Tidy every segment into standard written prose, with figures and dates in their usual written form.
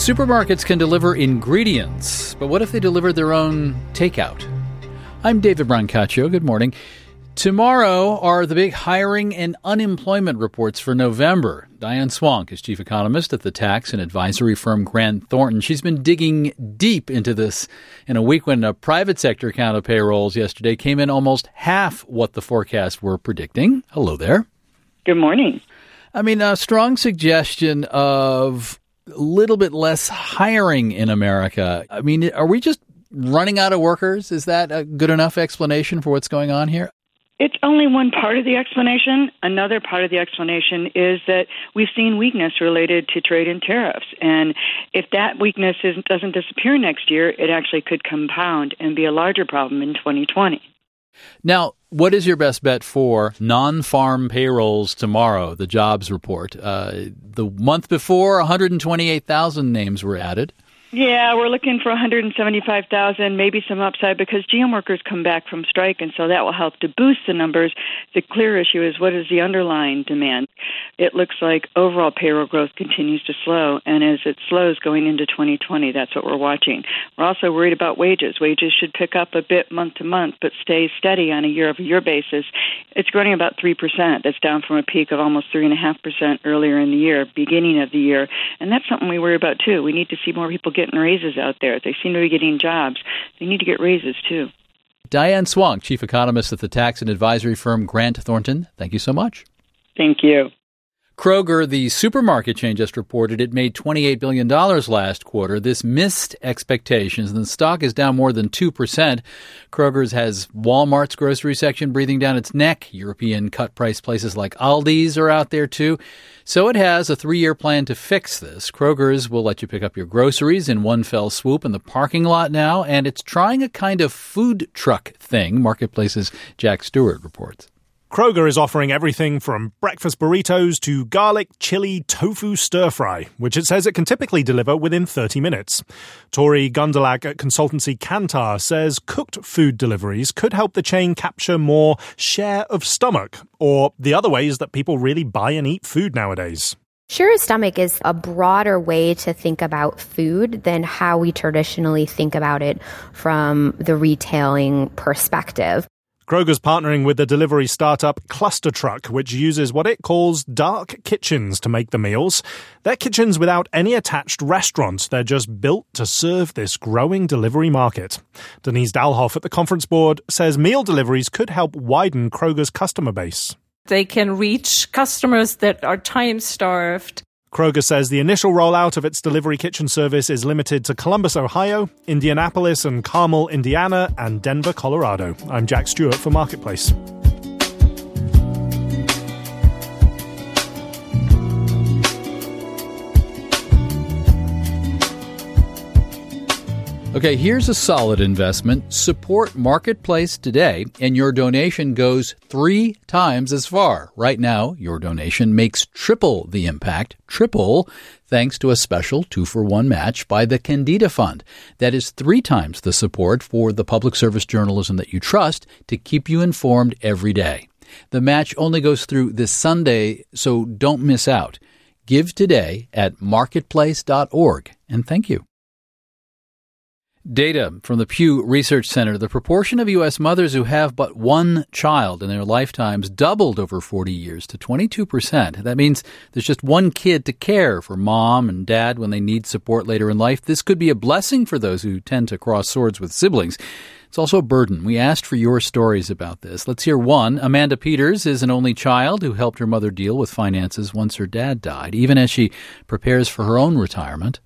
Supermarkets can deliver ingredients, but what if they deliver their own takeout? I'm David Brancaccio. Good morning. Tomorrow are the big hiring and unemployment reports for November. Diane Swonk is chief economist at the tax and advisory firm Grant Thornton. She's been digging deep into this in a week when a private sector count of payrolls yesterday came in almost half what the forecasts were predicting. Hello there. Good morning. I mean, a strong suggestion of a little bit less hiring in America. I mean, are we just running out of workers? Is that a good enough explanation for what's going on here? It's only one part of the explanation. Another part of the explanation is that we've seen weakness related to trade and tariffs. And if that weakness doesn't disappear next year, it actually could compound and be a larger problem in 2020. Now, what is your best bet for non-farm payrolls tomorrow, the jobs report? The month before, 128,000 names were added. Yeah, we're looking for 175,000, maybe some upside because GM workers come back from strike, and so that will help to boost the numbers. The clear issue is what is the underlying demand? It looks like overall payroll growth continues to slow, and as it slows going into 2020, that's what we're watching. We're also worried about wages. Wages should pick up a bit month to month, but stay steady on a year-over-year basis. It's growing about 3%. That's down from a peak of almost 3.5% earlier in the year, beginning of the year, and that's something we worry about, too. We need to see more people getting raises out there. They seem to be getting jobs. They need to get raises, too. Diane Swonk, chief economist at the tax and advisory firm Grant Thornton. Thank you so much. Thank you. Kroger, the supermarket chain, just reported it made $28 billion last quarter. This missed expectations, and the stock is down more than 2%. Kroger's has Walmart's grocery section breathing down its neck. European cut-price places like Aldi's are out there, too. So it has a 3-year plan to fix this. Kroger's will let you pick up your groceries in one fell swoop in the parking lot now, and it's trying a kind of food truck thing, Marketplace's Jack Stewart reports. Kroger is offering everything from breakfast burritos to garlic, chili, tofu stir-fry, which it says it can typically deliver within 30 minutes. Tori Gundelak at consultancy Kantar says cooked food deliveries could help the chain capture more share of stomach, or the other ways that people really buy and eat food nowadays. Share of stomach is a broader way to think about food than how we traditionally think about it from the retailing perspective. Kroger's partnering with the delivery startup Cluster Truck, which uses what it calls dark kitchens to make the meals. They're kitchens without any attached restaurants. They're just built to serve this growing delivery market. Denise Dalhoff at the conference board says meal deliveries could help widen Kroger's customer base. They can reach customers that are time-starved. Kroger says the initial rollout of its delivery kitchen service is limited to Columbus, Ohio, Indianapolis and Carmel, Indiana, and Denver, Colorado. I'm Jack Stewart for Marketplace. Okay, here's a solid investment. Support Marketplace today, and your donation goes 3 times as far. Right now, your donation makes triple the impact, thanks to a special 2-for-1 match by the Candida Fund. That is 3 times the support for the public service journalism that you trust to keep you informed every day. The match only goes through this Sunday, so don't miss out. Give today at marketplace.org, and thank you. Data from the Pew Research Center, the proportion of U.S. mothers who have but one child in their lifetimes doubled over 40 years to 22%. That means there's just one kid to care for mom and dad when they need support later in life. This could be a blessing for those who tend to cross swords with siblings. It's also a burden. We asked for your stories about this. Let's hear one. Amanda Peters is an only child who helped her mother deal with finances once her dad died, even as she prepares for her own retirement.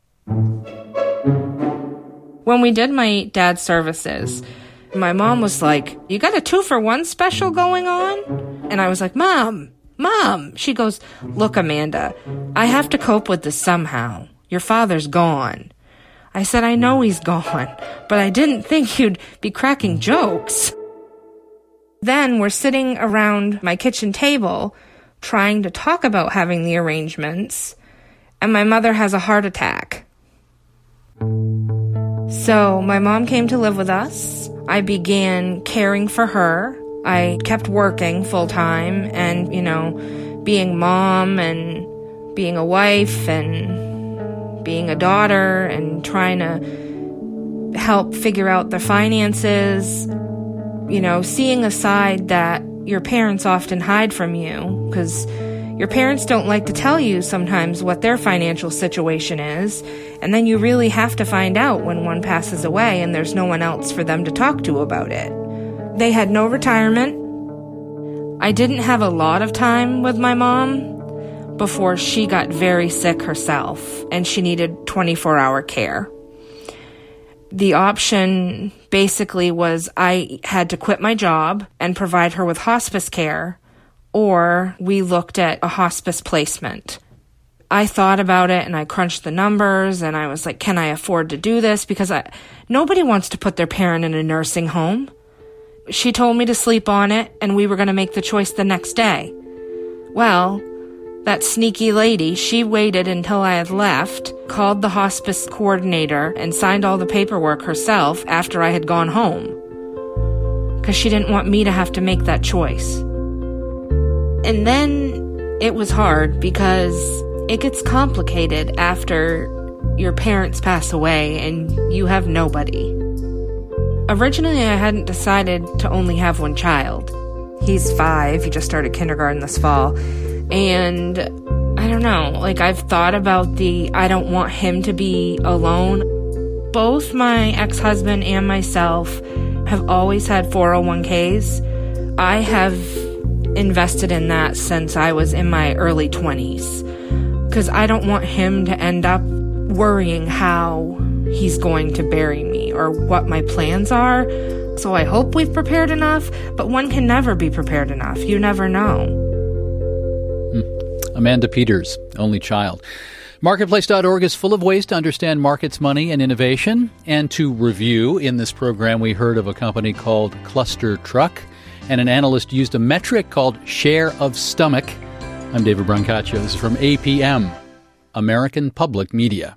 When we did my dad's services, my mom was like, "You got a 2-for-1 special going on?" And I was like, Mom. She goes, "Look, Amanda, I have to cope with this somehow. Your father's gone." I said, "I know he's gone, but I didn't think you'd be cracking jokes." Then we're sitting around my kitchen table trying to talk about having the arrangements, and my mother has a heart attack. So my mom came to live with us. I began caring for her. I kept working full-time and, being mom and being a wife and being a daughter and trying to help figure out the finances, seeing a side that your parents often hide from you, because your parents don't like to tell you sometimes what their financial situation is, and then you really have to find out when one passes away and there's no one else for them to talk to about it. They had no retirement. I didn't have a lot of time with my mom before she got very sick herself, and she needed 24-hour care. The option basically was I had to quit my job and provide her with hospice care, or we looked at a hospice placement. I thought about it and I crunched the numbers and I was like, can I afford to do this? Because nobody wants to put their parent in a nursing home. She told me to sleep on it and we were going to make the choice the next day. Well, that sneaky lady, she waited until I had left, called the hospice coordinator, and signed all the paperwork herself after I had gone home. Because she didn't want me to have to make that choice. And then it was hard because it gets complicated after your parents pass away and you have nobody. Originally, I hadn't decided to only have one child. He's 5, he just started kindergarten this fall. And I don't know, I've thought about I don't want him to be alone. Both my ex-husband and myself have always had 401ks. I have invested in that since I was in my early 20s, because I don't want him to end up worrying how he's going to bury me or what my plans are. So I hope we've prepared enough, but one can never be prepared enough. You never know. Amanda Peters, only child. Marketplace.org is full of ways to understand markets, money, and innovation. And to review, in this program, we heard of a company called Cluster Truck, and an analyst used a metric called share of stomach. I'm David Brancaccio. This is from APM, American Public Media.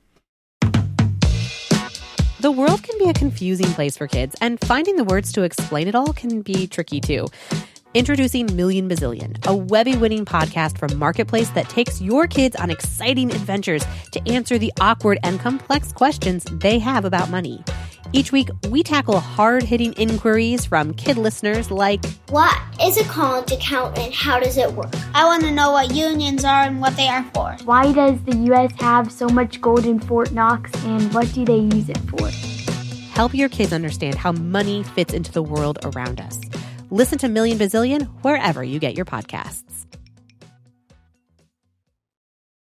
The world can be a confusing place for kids, and finding the words to explain it all can be tricky too. Introducing Million Bazillion, a Webby-winning podcast from Marketplace that takes your kids on exciting adventures to answer the awkward and complex questions they have about money. Each week, we tackle hard-hitting inquiries from kid listeners like, what is a college account and how does it work? I want to know what unions are and what they are for. Why does the U.S. have so much gold in Fort Knox, and what do they use it for? Help your kids understand how money fits into the world around us. Listen to Million Bazillion wherever you get your podcasts.